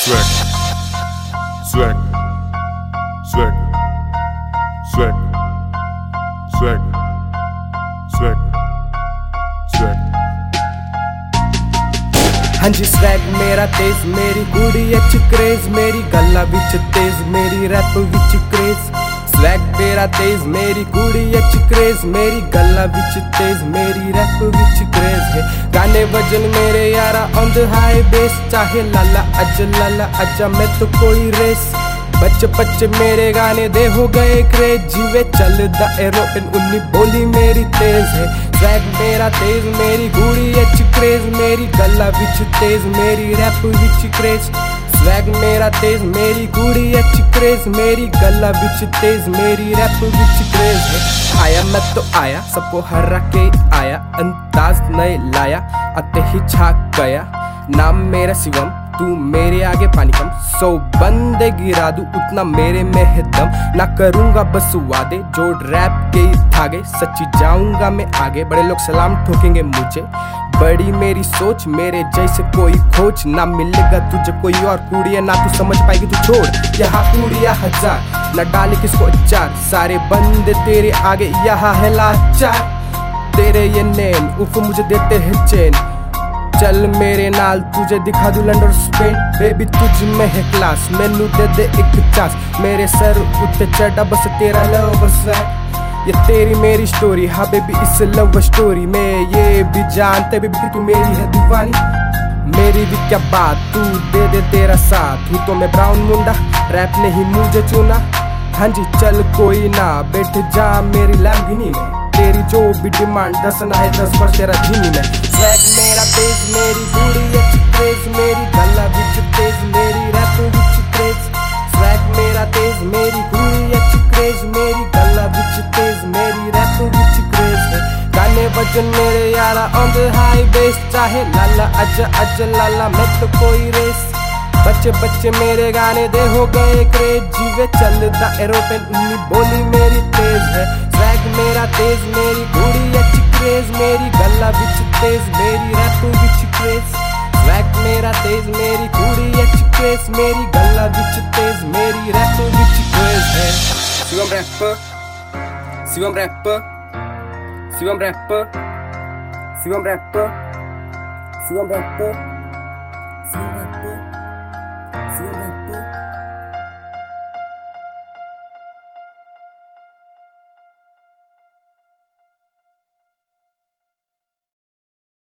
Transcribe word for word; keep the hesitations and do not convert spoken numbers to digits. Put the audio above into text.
Swag, swag, swag, swag, swag, swag, swag. हाँ जी swag मेरा तेज, मेरी कुड़ी एच क्रेज, मेरी गल्ला विच तेज, मेरी रैप विच क्रेज. स्वैग मेरा तेज, मेरी कुड़ी एच क्रेज, मेरी गल्ला विच तेज, मेरी रैप विच क्रेज है. गाने वजन मेरे यारा ऑन द हाई बेस, चाहे लाला अज लाला अजा मैं तो कोई रेस. बच्चे बच्चे मेरे गाने दे हो गए क्रेज, जीवे चल द एरोप्लेन उन्नी बोली मेरी तेज है. स्वैग मेरा तेज, मेरी गुड़ी एच क्रेज, मेरी गल्ला विच तेज, मेरी रैप विच क्रेज. स्वैग मेरा तेज, मेरी गुड़ी एच क्रेज, मेरी गल्ला विच तेज, मेरी रैप विच क्रेज है. आया मैं तो आया, सबको हरा के आया, अंदाज नए लाया, आते ही छाक गया. नाम मेरा शिवम, तू मेरे आगे पानी कम. सौ बंदे गिरा दूं उतना मेरे में है दम. ना करूंगा बस वादे जो रैप के धागे, सच्ची जाऊंगा मैं आगे, बड़े लोग सलाम ठोकेंगे मुझे. बड़ी मेरी सोच, मेरे जैसे कोई खोज ना मिलेगा तुझे कोई और. कूड़िया ना तू समझ पाएगी तू छोड़, यहाँ कूड़िया हजार ना डाले किसको अचार. सारे बंदे तेरे आगे यहाँ है लाचार. तेरे ये नैन उफ मुझे देते हैं चैन. चल मेरे नाल तुझे दिखा दूं लंडन और स्पेन. बेबी तुझ में है क्लास, मैनू दे दे एक चांस. मेरे सर उत्ते चढ़ा बस तेरा लव बस. ये तेरी मेरी स्टोरी, हाँ बेबी इस लव स्टोरी में ये भी जानते बेबी कि तू मेरी है दीवानी. मेरी भी क्या बात, तू दे दे तेरा साथ. हूँ तो मैं ब्राउन मुंडा, रैप ने ही मुझे चुना. हाँ जी चल कोई ना, बैठ जा मेरी लैम्बोर्गिनी में. तेरी जो भी डिमांड दस ना है दस पर तेरा धीमी में. स्वैग मेरा तेज, मेरी गुड़ी एच क्रेज, मेरी गल्ला विच तेज, मेरी रैप विच क्रेज. स्वैग मेरा तेज, मेरी गुड़ी एच क्रेज, मेरी गल्ला विच तेज, मेरी रैप विच क्रेज है. गाने वजन मेरे यारा ऑन द हाई बेस, चाहे लाला अज अज लाला मैं तो कोई रेस. बच्चे बच्चे मेरे गाने दे हो गए क्रेज, जीवे चल द एरोप्लेन उन्नी बोली मेरी तेज है. स्वैग मेरा तेज, मेरी गुड़ी एच क्रेज, मेरी गल्ला विच तेज, मेरी रैप विच क्रेज. स्वैग मेरा तेज, मेरी गुड़ी एच क्रेज, मेरी गल्ला विच तेज, मेरी रैप विच क्रेज है. Shivam rapper, Shivam rapper, Shivam rapper, Shivam rapper, Shivam rapper, Shivam rapper, Shivam wrapper.